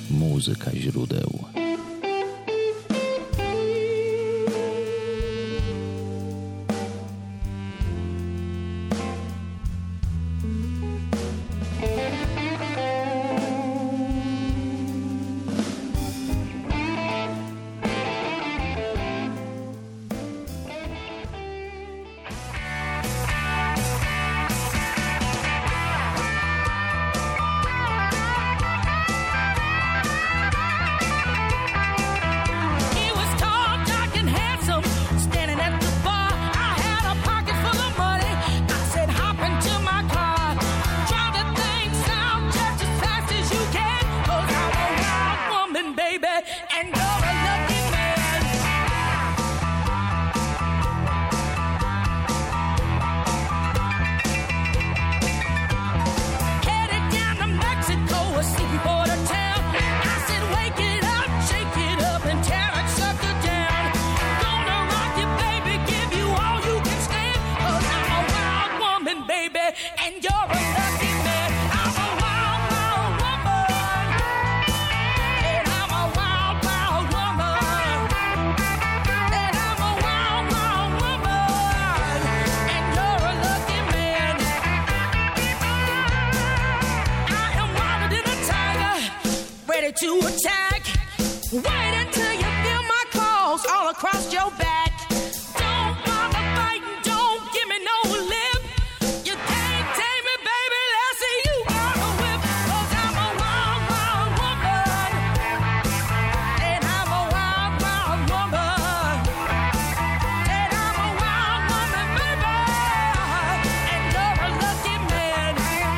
Muzyka źródeł. To attack, wait until you feel my claws all across your back. Don't bother fighting, don't give me no lip. You can't tame me, baby, let's see you gonna whip. 'Cause I'm a wild, wild woman, and I'm a wild, wild woman, and I'm a wild woman, baby, and you're a lucky man.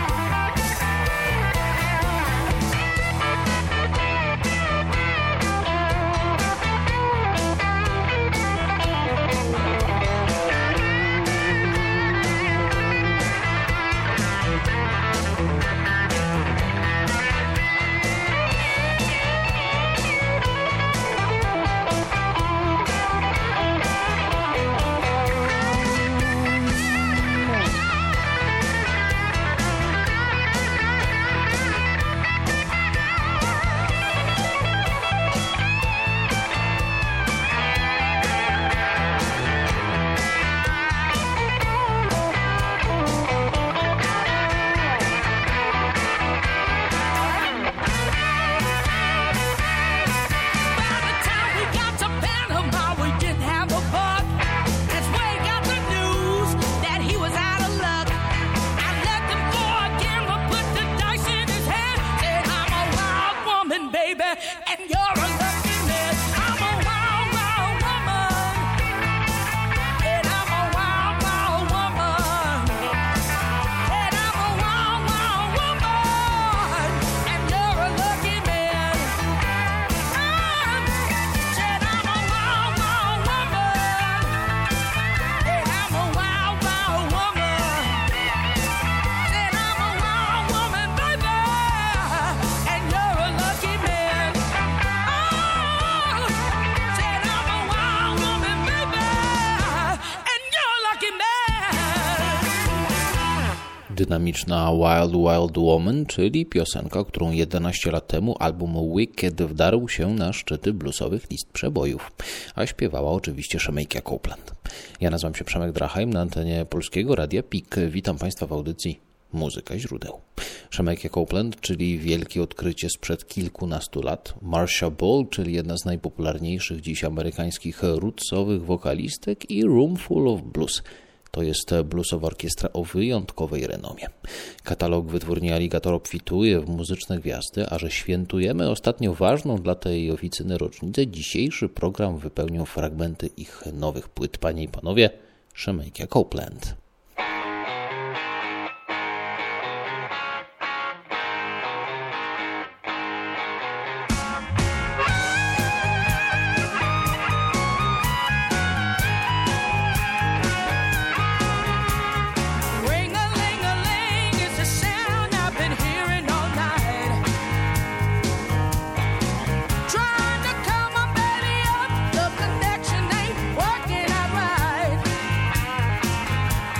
Dynamiczna Wild Wild Woman, czyli piosenka, którą 11 lat temu album Wicked wdarł się na szczyty bluesowych list przebojów, a śpiewała oczywiście Shemekia Copeland. Ja nazywam się Przemek Drachheim, na antenie Polskiego Radia PIK. Witam Państwa w audycji Muzyka źródeł. Shemekia Copeland, czyli wielkie odkrycie sprzed kilkunastu lat. Marcia Ball, czyli jedna z najpopularniejszych dziś amerykańskich rootsowych wokalistek i Room Full of Blues. To jest bluesowa orkiestra o wyjątkowej renomie. Katalog wytwórni Alligator obfituje w muzyczne gwiazdy, a że świętujemy ostatnio ważną dla tej oficyny rocznicę, dzisiejszy program wypełnią fragmenty ich nowych płyt. Panie i panowie, Shemekia Copeland. The connection ain't working out right.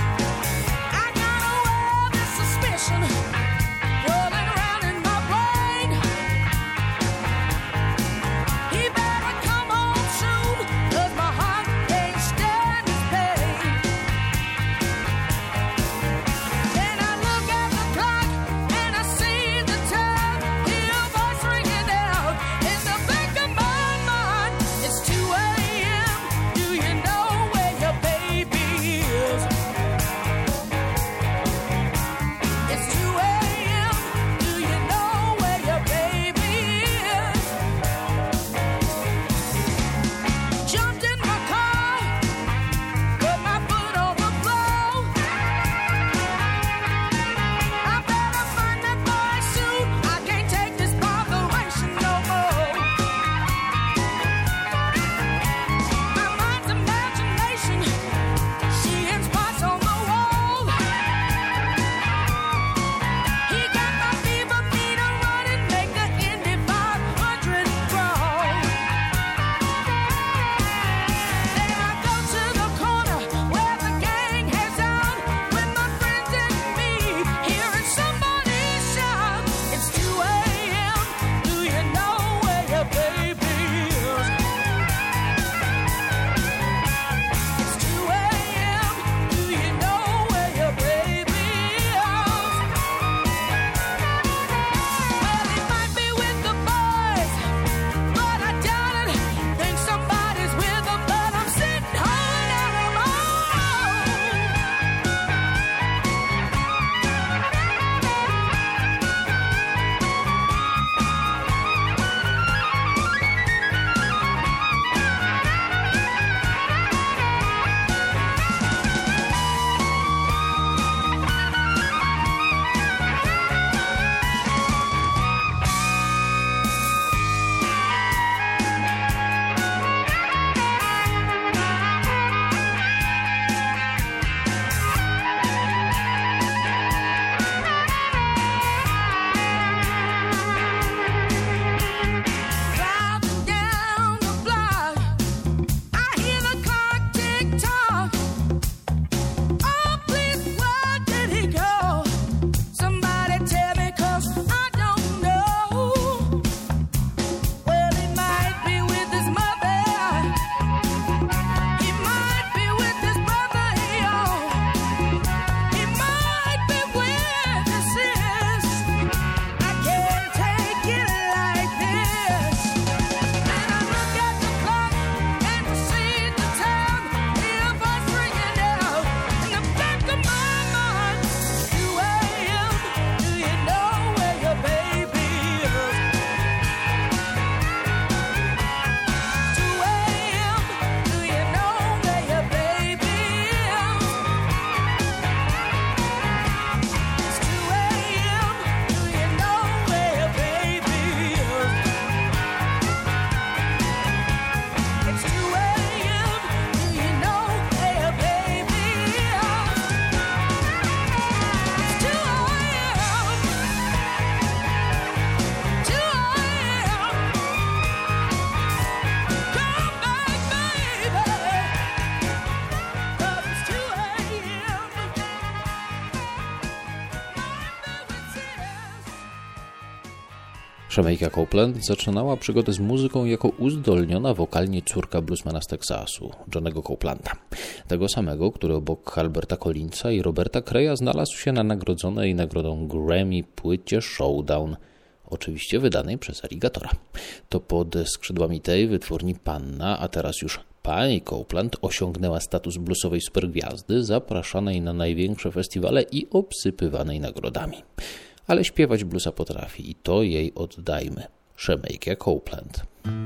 Shemekia Copeland zaczynała przygodę z muzyką jako uzdolniona wokalnie córka bluesmana z Teksasu, Johnnego Copelanda. Tego samego, który obok Alberta Collinsa i Roberta Creya znalazł się na nagrodzonej nagrodą Grammy płycie Showdown, oczywiście wydanej przez Alligatora. To pod skrzydłami tej wytwórni panna, a teraz już pani Copeland osiągnęła status bluesowej supergwiazdy, zapraszanej na największe festiwale i obsypywanej nagrodami. Ale śpiewać bluesa potrafi i to jej oddajmy. Shemekia Copeland.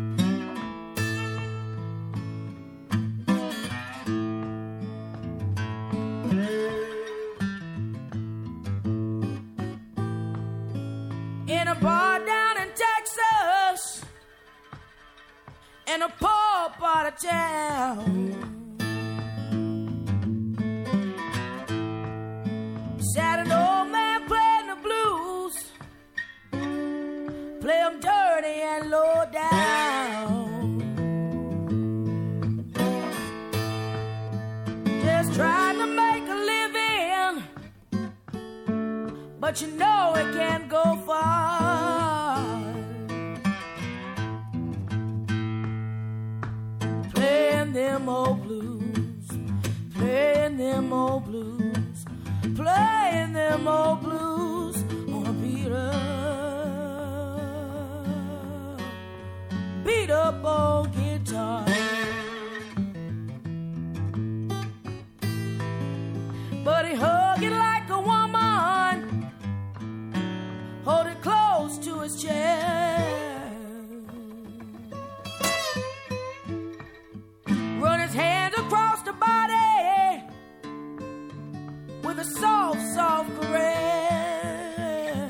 In a bar down in Texas, in a poor part of town, sat an old man playing the blues, play 'em dirty and low down, just trying to make a living, but you know it can't go far. Playing them old blues, playing them old blues, playing them old blues on a beat up old guitar. But he hug it like a woman, hold it close to his chest, run his hands across the body with a soft, soft caress.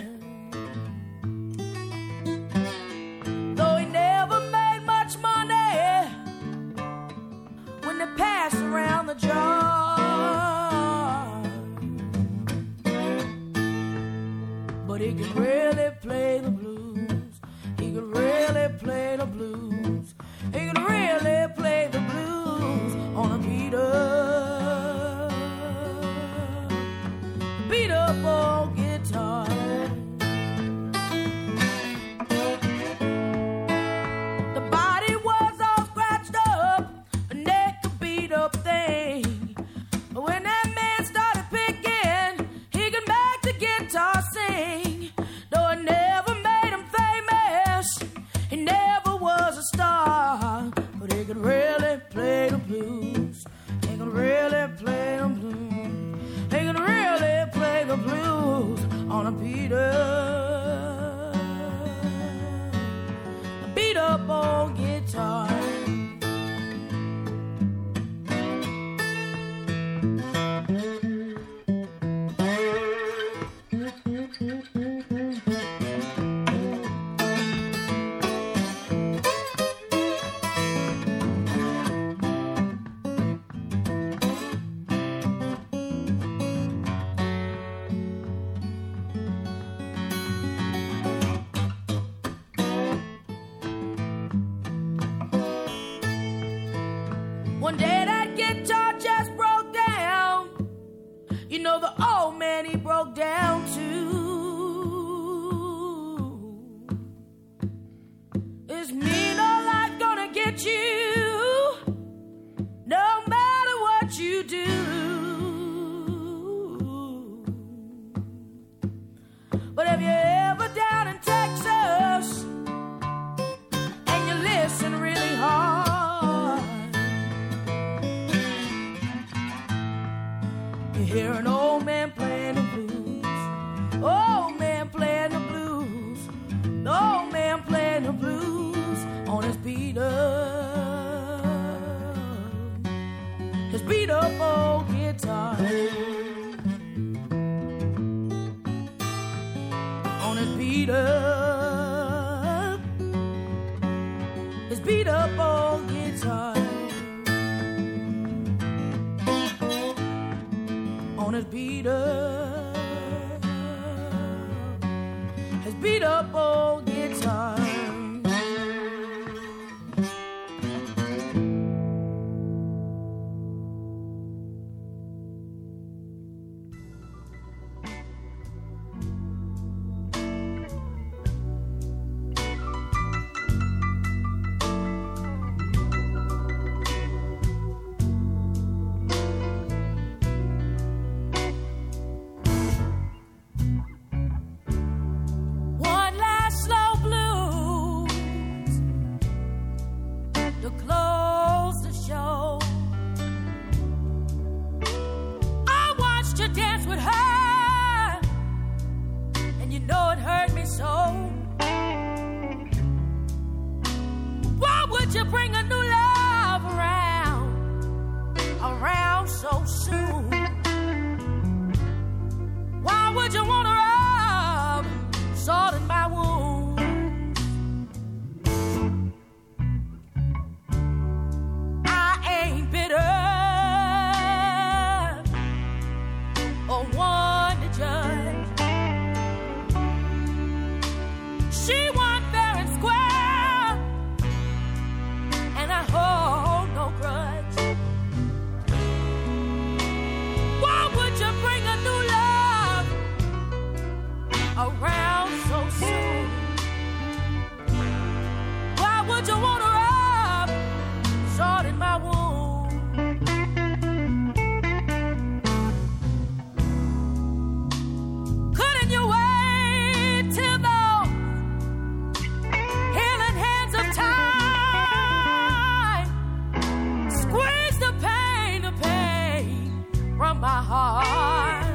Though he never made much money when they pass around the jar, but he could really play the blues. He could really play the blues. He could really play the blues on a beat up old guitar. The body was all scratched up, a neck a beat up thing. But when that man started picking, he could make the guitar sing. Though it never made him famous, he never was a star, but he could really play the blues. He could really play the blues. He could really play the blues on a beat up old guitar. One day that guitar just broke down. You know the old man, he broke down too. Is me no life gonna get you, no matter what you do? But if you're ever down in Texas and you listen really hard, you hear an old man playing the blues, old man playing the blues, the old man playing the blues on his beat up old guitar. On his beat up old guitar. On his beat up old guitar. for one to judge. She won fair and square, and I hold no grudge. Why would you bring a new love around so soon? Why would you want to rub salt in my wound? Couldn't you wait till the healing hands of time squeeze the pain from my heart?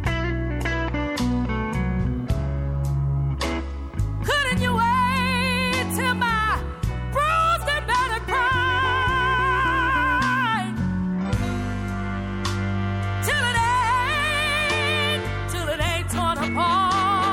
Couldn't you wait till my bruised and battered pride, till it ain't torn apart?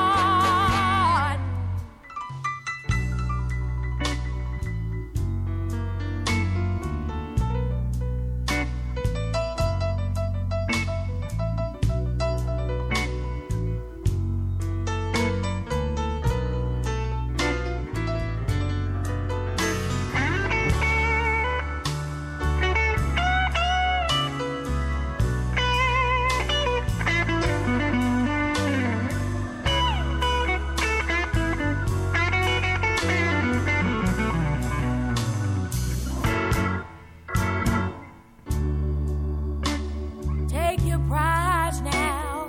Take your prize now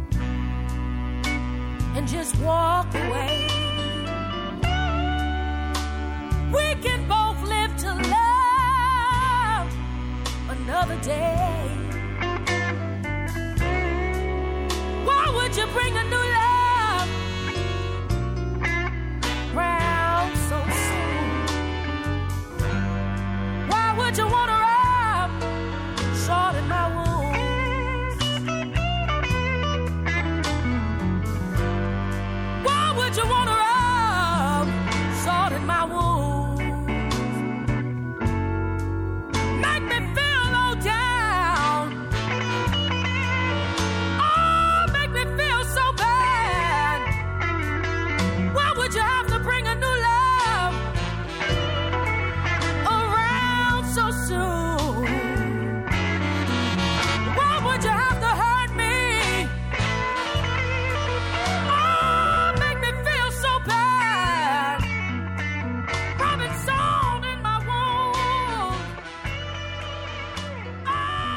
and just walk away. We can both live to love another day. Why would you bring a new love round so soon? Why would you want to rub salt in my wound? Why would you want to rub salt in my wound? Make me feel low down. Oh, make me feel so bad. Why would you have to bring a new love around so soon? Why would you have to hurt me? Oh, make me feel so bad. Rubbing salt in my wound. Oh,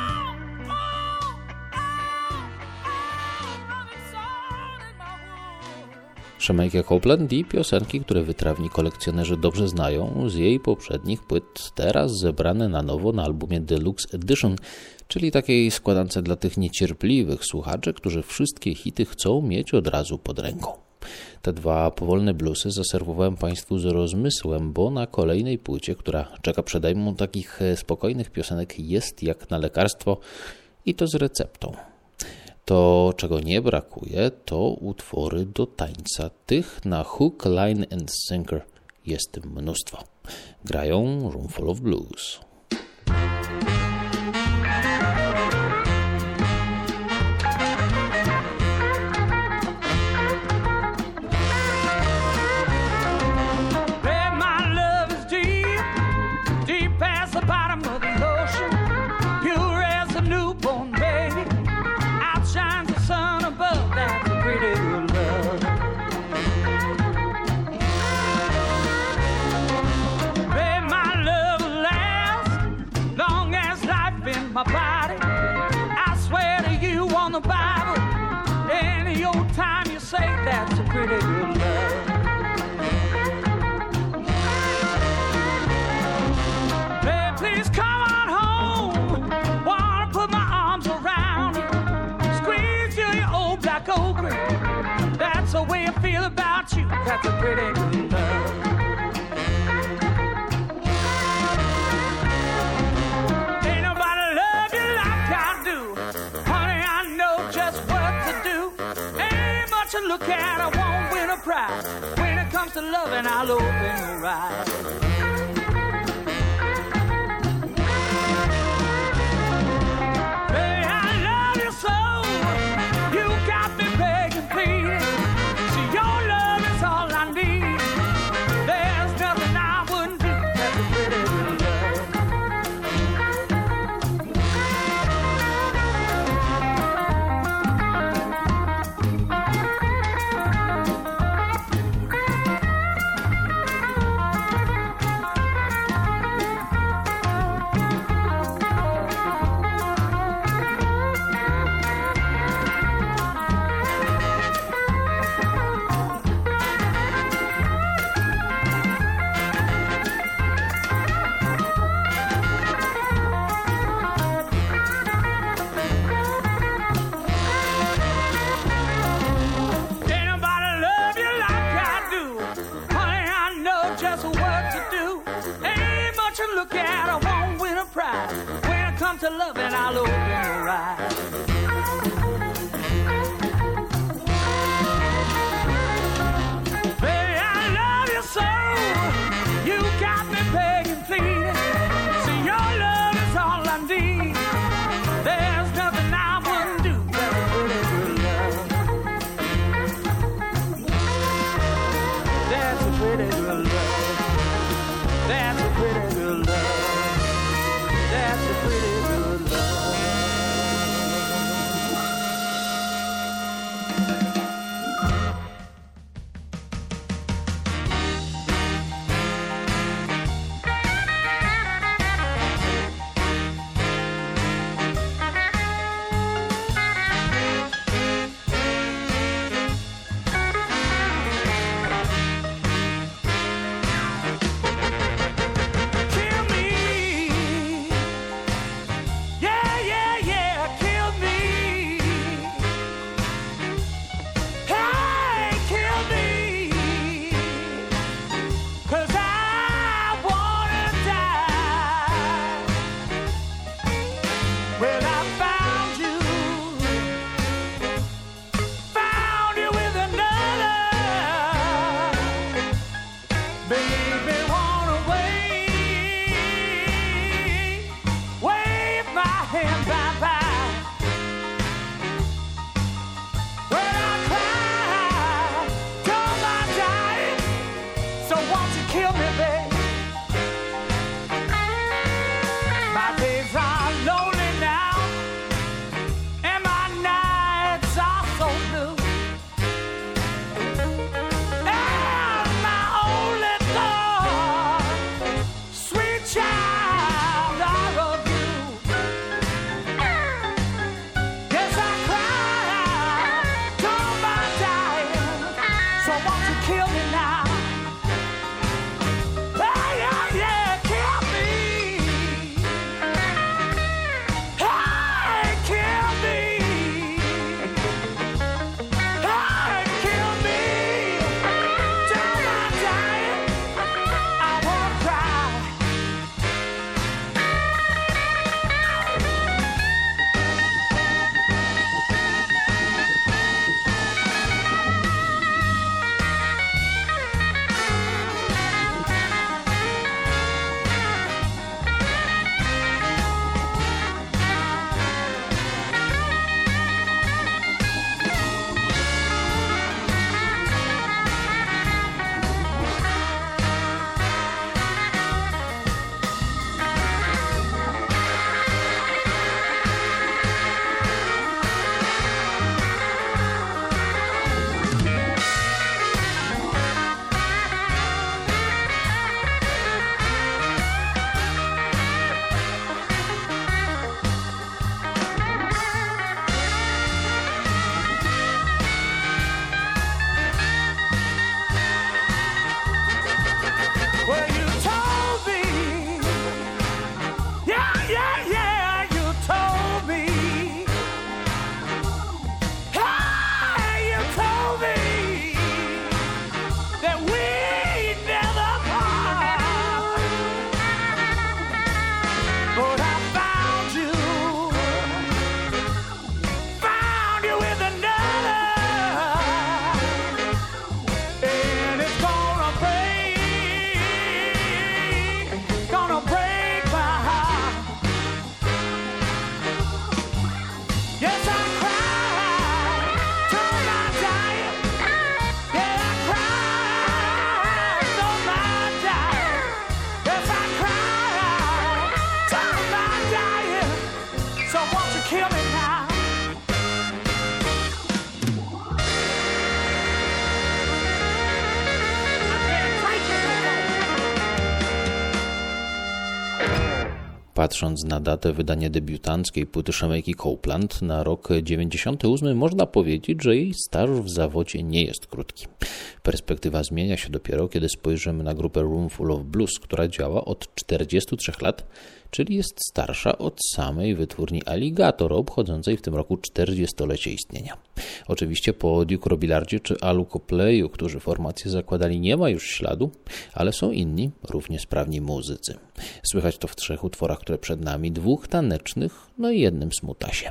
rubbing salt in my wound. Jamaica Copeland i piosenki, które wytrawni kolekcjonerzy dobrze znają z jej poprzednich płyt, teraz zebrane na nowo na albumie Deluxe Edition, czyli takiej składance dla tych niecierpliwych słuchaczy, którzy wszystkie hity chcą mieć od razu pod ręką. Te dwa powolne bluesy zaserwowałem Państwu z rozmysłem, bo na kolejnej płycie, która czeka przede mną, takich spokojnych piosenek jest jak na lekarstwo i to z receptą. To, czego nie brakuje, to utwory do tańca. Tych na hook, line and sinker jest mnóstwo. Grają Roomful of Blues. Babe, my love is deep, deep past the bottom of the ocean, pure as a newborn baby, outshines the sun above. That's a pretty good love. Babe, my love will last long as life in my body. I swear to you on the Bible, any old time you say that's a pretty good love. Babe, please come on home. Wanna put my arms around you, squeeze you, your old black ochre. That's the way I feel about you. That's a pretty good love. Ain't nobody love you like I do. Honey, I know just what to do. Ain't much to look at, I won't win a prize. When it comes to loving, I'll open your eyes. Baby, I love you so. to love and I'll open your eyes. Baby, I love you so. You got me begging, pleading. See, your love is all I need. There's nothing I wouldn't do for a pretty good love. That's a pretty good love. That's a pretty good love. That's a pretty good love. Patrząc na datę wydania debiutanckiej płyty Shemayki Copeland na rok 98, można powiedzieć, że jej staż w zawodzie nie jest krótki. Perspektywa zmienia się dopiero, kiedy spojrzymy na grupę Roomful of Blues, która działa od 43 lat, czyli jest starsza od samej wytwórni Alligator, obchodzącej w tym roku 40-lecie istnienia. Oczywiście po Duke Robillardzie czy Alu Copleyu, którzy formację zakładali, nie ma już śladu, ale są inni, równie sprawni muzycy. Słychać to w 3 utworach, które jeszcze przed nami 2 tanecznych, no i jednym smutasie.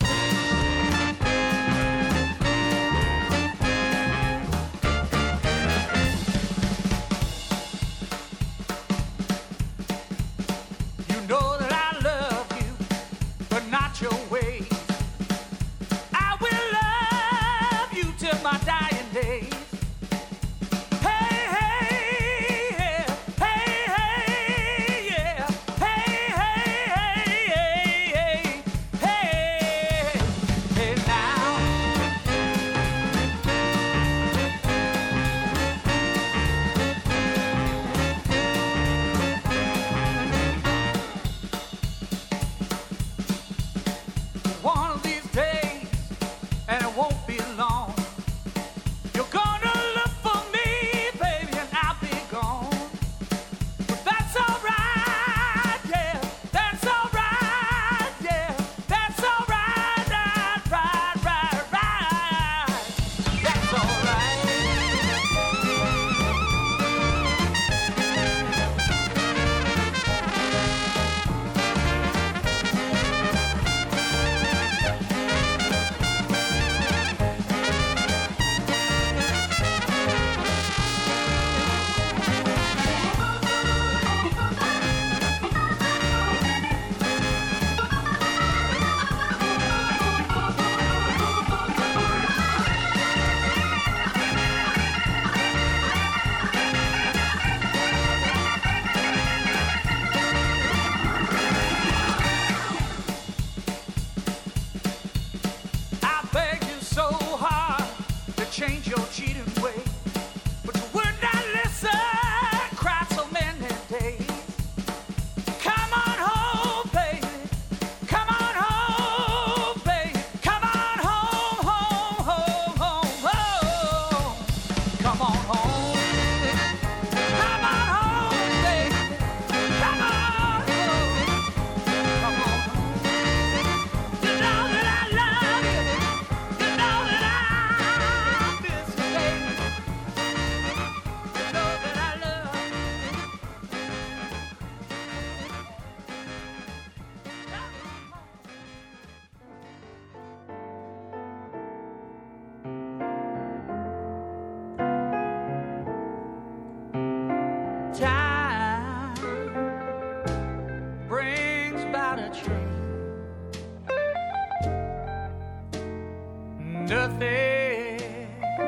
Nothing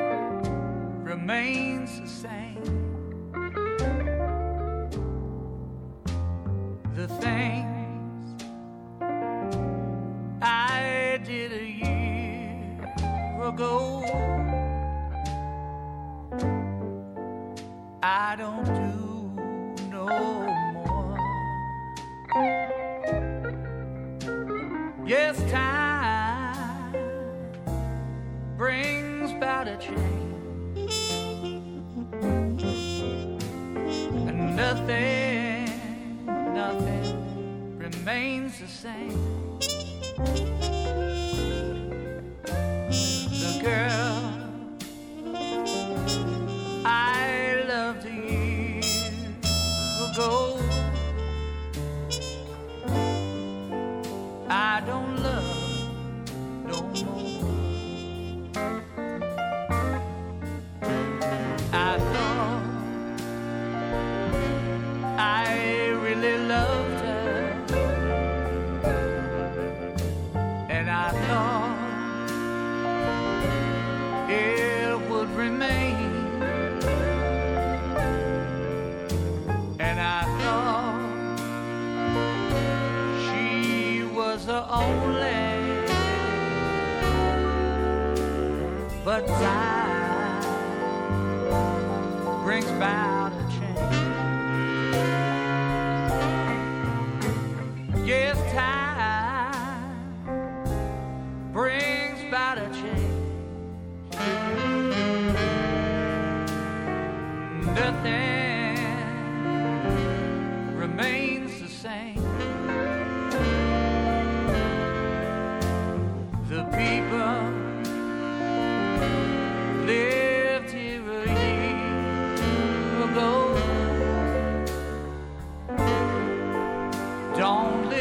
remains the same. The things I did a year ago, I don't do no more. Yes, time brings about a change, and nothing remains the same. The girl I loved a year ago, I don't love no more. I thought I really loved her, and I thought it would remain, and I thought she was the only, but time brings about a change. Yes, time brings about a change. Nothing remains the same. The people lived here a year ago don't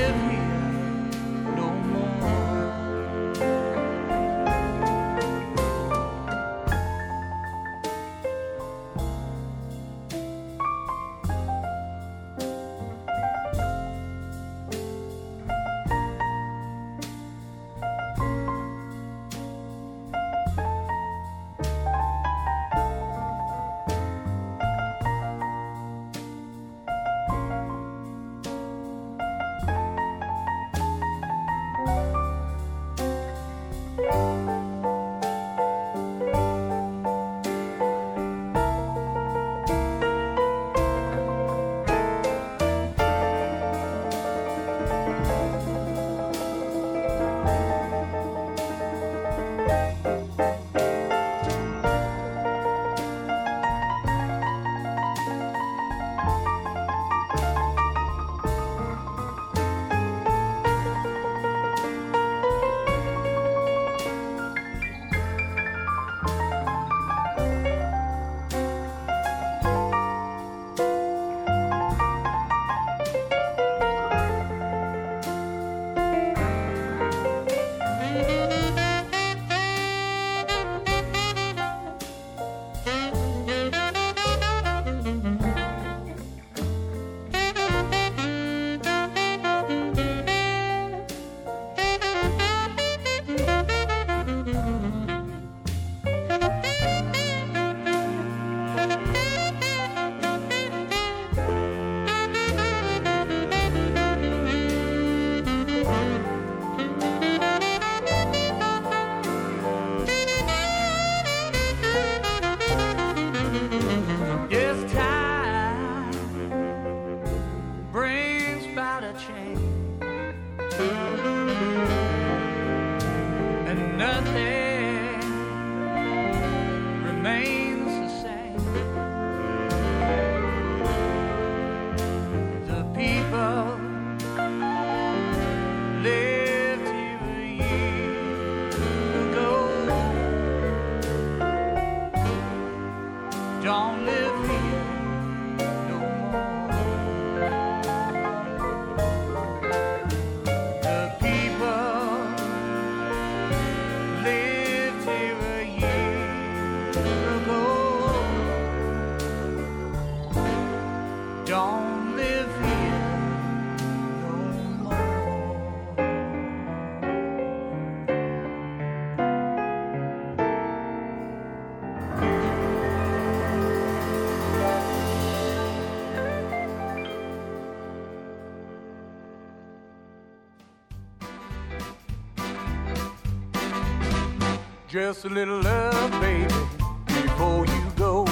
Just a little love, baby, before you go.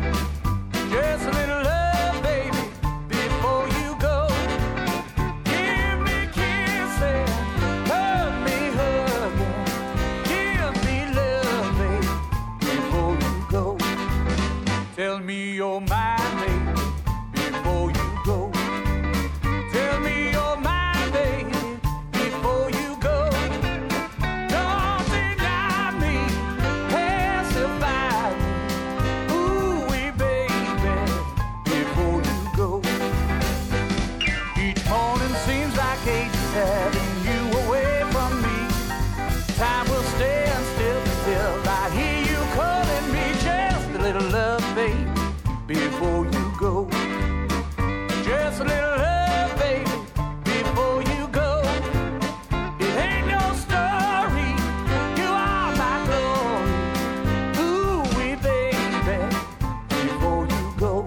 Just a little love, baby, before you go. Give me kisses, hug me, hugging. Give me love, baby, before you go. Tell me you're mine, baby, before you go. Tell me you're mine, baby, before you go. Don't deny me, pacify me. Ooh, baby, before you go. Each morning seems like ages having you away from me. Time will stand still until I hear you calling me. Just a little love, baby, before you go. Just a little love, baby, before you go. It ain't no story, you are my glory. Ooh, baby, before you go.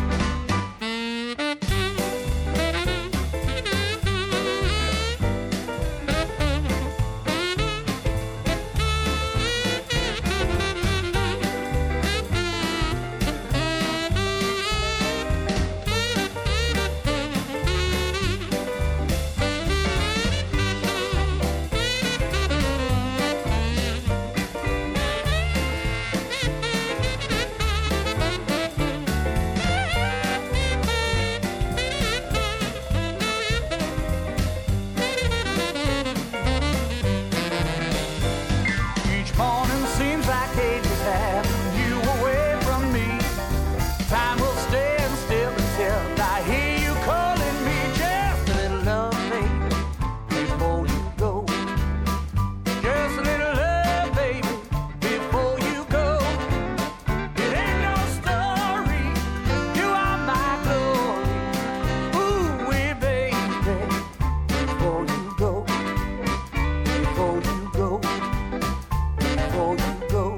Each morning seems like ages having you away from me. Time will stand still until I hear you calling me. Just a little love, baby, before you go. Just a little love, baby, before you go. It ain't no story, you are my glory. Ooh, baby, before you go. Before you go. Before you go.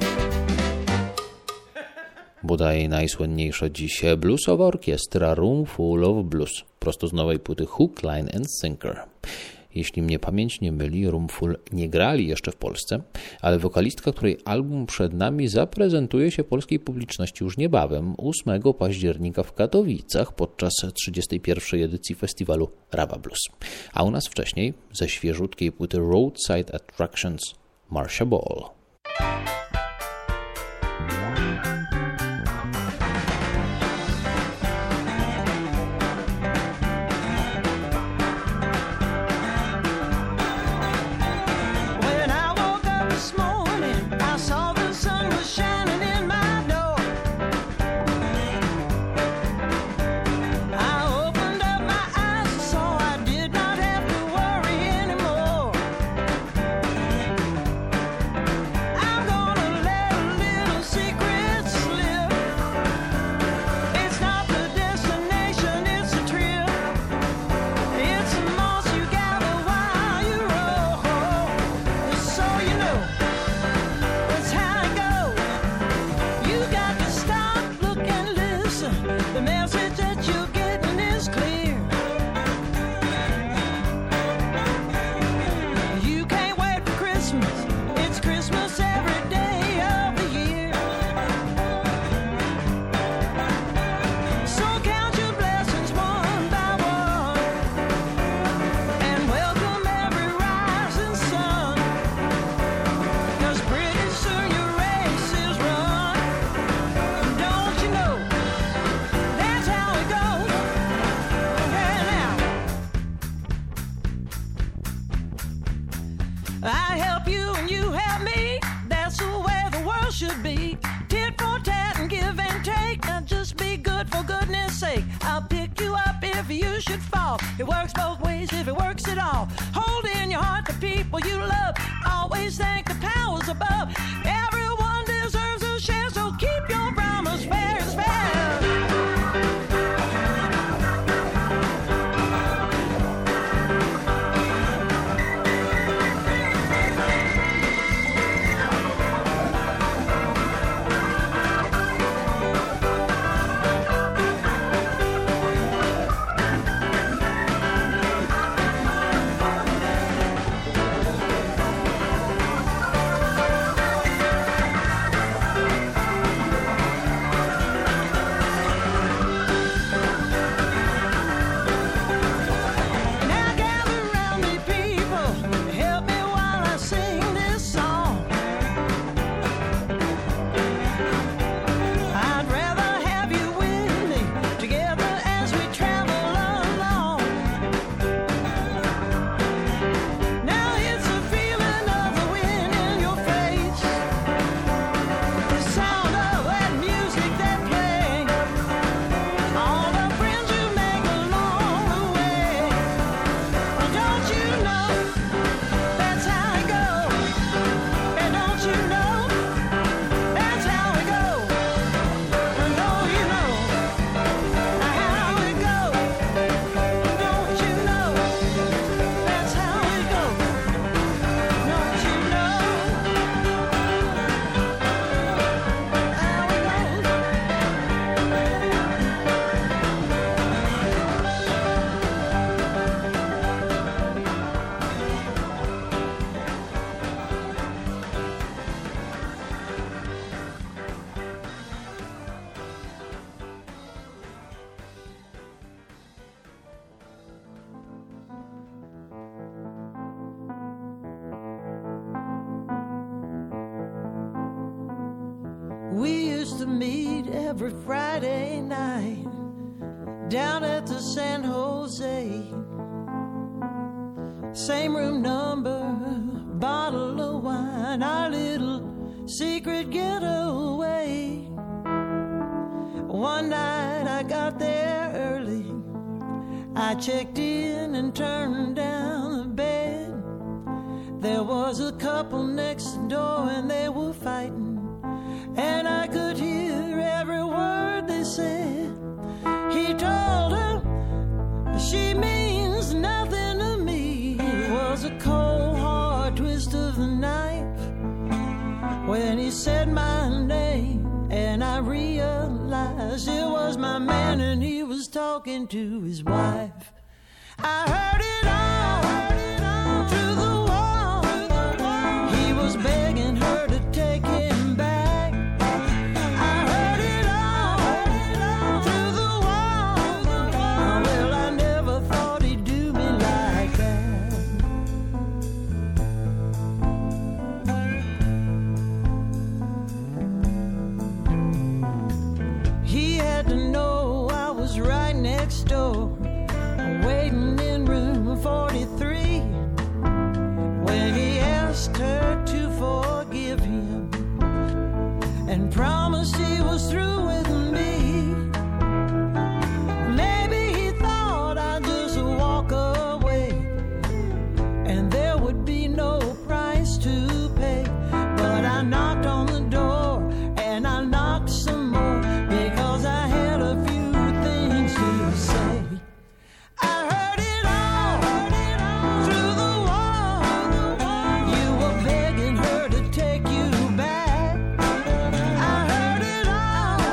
Bodaj najsłynniejsza dziś bluesowa orkiestra Room Full of Blues, prosto z nowej płyty Hook, Line and Sinker. Jeśli mnie pamięć nie myli, Roomful nie grali jeszcze w Polsce, ale wokalistka, której album przed nami, zaprezentuje się polskiej publiczności już niebawem, 8 października w Katowicach podczas 31. edycji festiwalu Rawa Blues. A u nas wcześniej ze świeżutkiej płyty Roadside Attractions Marcia Ball. should be. Tit for tat and give and take. Now just be good for goodness sake. I'll pick you up if you should fall. It works both ways if it works at all. Hold in your heart the people you love. Always thank the powers above. Everyone deserves a share, so keep your promise fair as fair. We used to meet every Friday night down at the San Jose. Same room number, bottle of wine, our little secret getaway. One night I got there early. I checked in and turned down the bed. There was a couple next door and they were fighting, and I could hear every word they said. He told her she means nothing to me. It was a cold, hard twist of the knife when he said my name, and I realized it was my man and he was talking to his wife. I heard it all through the wall. He was begging her to take him back. Right next door, waiting in room 43, when he asked her to forgive him and promised he was through with me. Maybe he thought I'd just walk away and there would be no price to pay, but I knocked on the door and I knocked some more because I had a few to say. I heard it all through the wall. You were begging her to take you back. I heard it all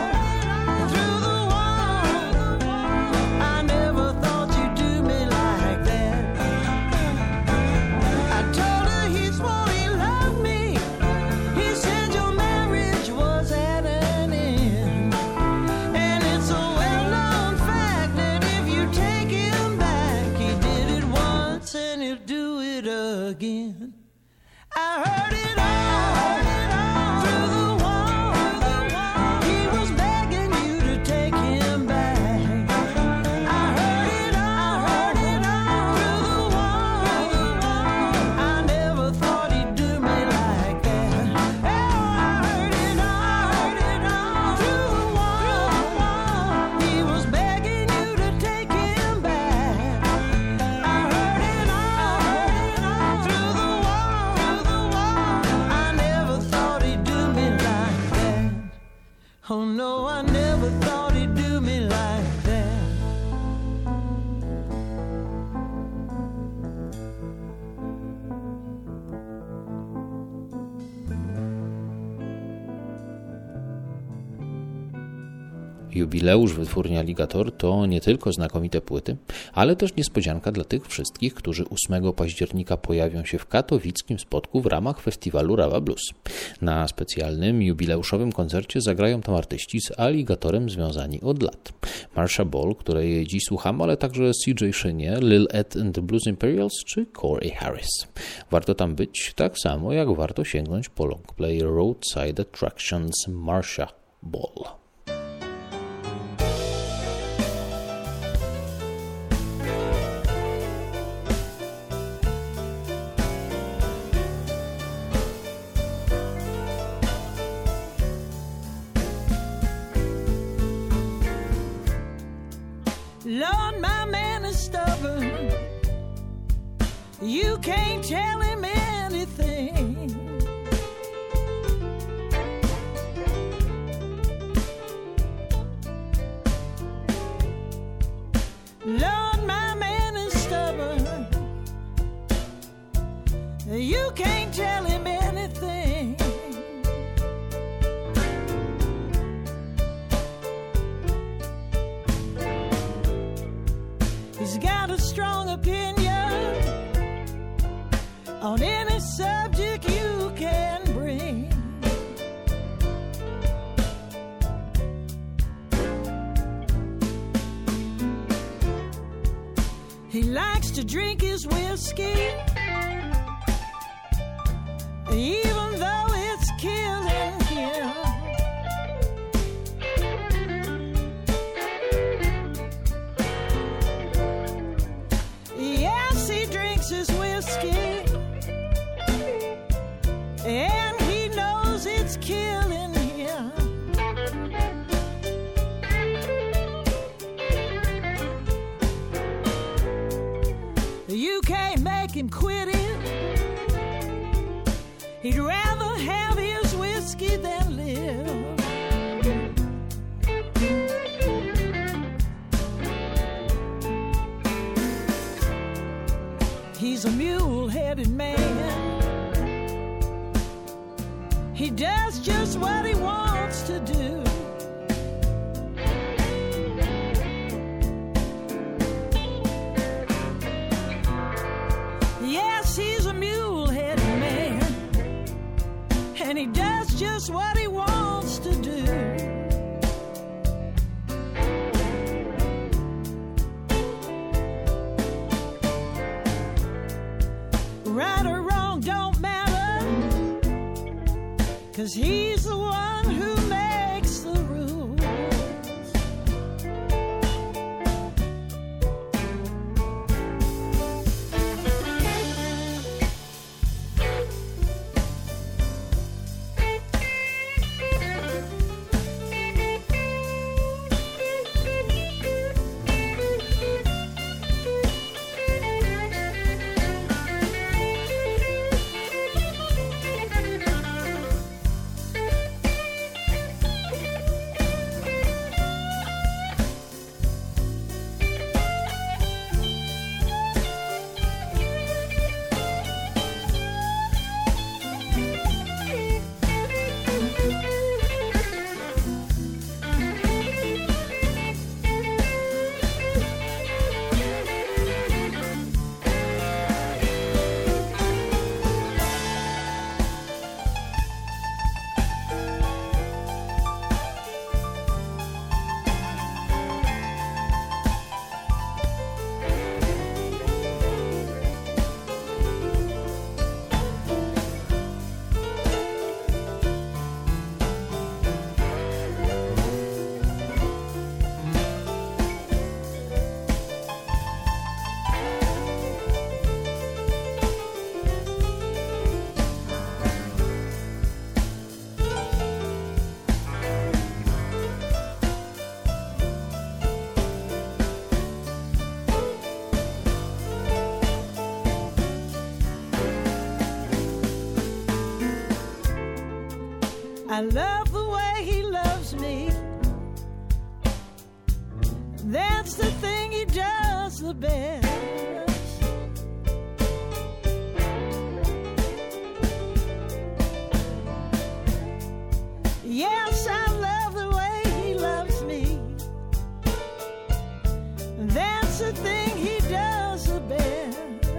Oh no, I never thought he'd do me like that. Jubileusz wytwórni Alligator to nie tylko znakomite płyty, ale też niespodzianka dla tych wszystkich, którzy 8 października pojawią się w katowickim Spodku w ramach festiwalu Rawa Blues. Na specjalnym, jubileuszowym koncercie zagrają tam artyści z Alligatorem związani od lat. Marsha Ball, której dziś słuchamy, ale także CJ Szynie, Lil Ed and the Blues Imperials czy Corey Harris. Warto tam być tak samo, jak warto sięgnąć po longplay Roadside Attractions Marsha Ball. Lord, my man is stubborn. You can't tell him anything. Lord, my man is stubborn. You can't tell him anything. He's got a strong opinion on any subject you can bring. He likes to drink his whiskey, even though it's killing him. Yes, he drinks his whiskey, and he knows it's killing him. You can't make him quit it. He'd rather have his whiskey than live. He's a mule-headed man. He does just what he wants to do. Yes, he's a mule-headed man, and he does just what he wants to do. Right or wrong don't matter, 'cause he's the one who makes the rules. I love the way he loves me. That's the thing he does the best. Yes, I love the way he loves me. That's the thing he does the best.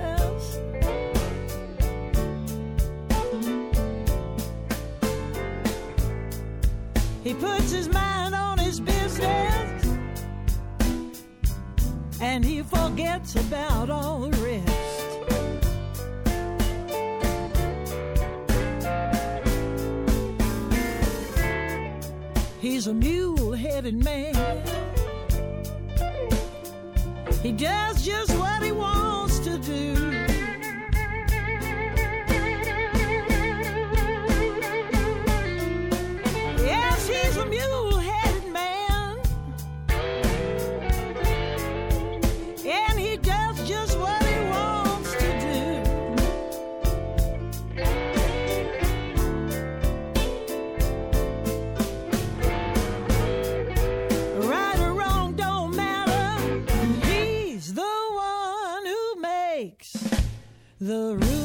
He puts his mind on his business, and he forgets about all the rest. He's a mule-headed man. He does just what he wants to do. Yes, he's a mule-headed man, and he does just what he wants to do. Right or wrong don't matter. He's the one who makes the rules.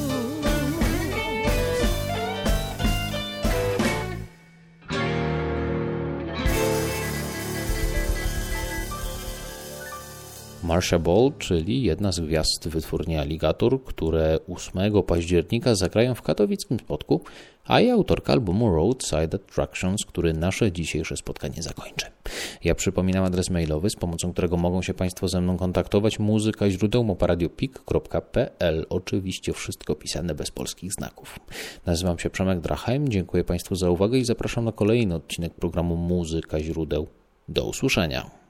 Marcia Ball, czyli jedna z gwiazd wytwórni Alligator, które 8 października zagrają w katowickim Spodku, a i autorka albumu Roadside Attractions, który nasze dzisiejsze spotkanie zakończy. Ja przypominam adres mailowy, z pomocą którego mogą się Państwo ze mną kontaktować. Muzyka źródeł małpa.radiopik.pl. Oczywiście wszystko pisane bez polskich znaków. Nazywam się Przemek Drachem, dziękuję Państwu za uwagę i zapraszam na kolejny odcinek programu Muzyka źródeł. Do usłyszenia.